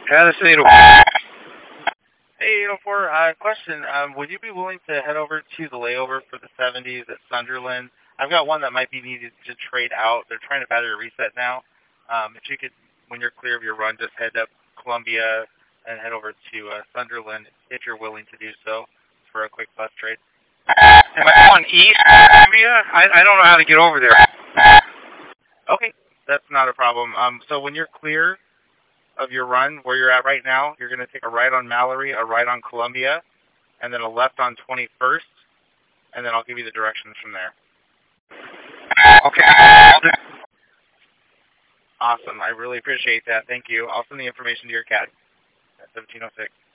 Yeah, this is 804. Hey, 804, question. Would you be willing to head over to the layover for the 70s at Sunderland? I've got one that might be needed to trade out. They're trying to battery reset now. If you could, when you're clear of your run, just head up Columbia and head over to Sunderland if you're willing to do so for a quick bus trade. Am I going east Columbia? I don't know how to get over there. Okay, that's not a problem. So when you're clear of your run, where you're at right now, you're going to take a right on Mallory, a right on Columbia, and then a left on 21st, and then I'll give you the directions from there. Okay, I'll do. Awesome. I really appreciate that. Thank you. I'll send the information to your CAD at 1706.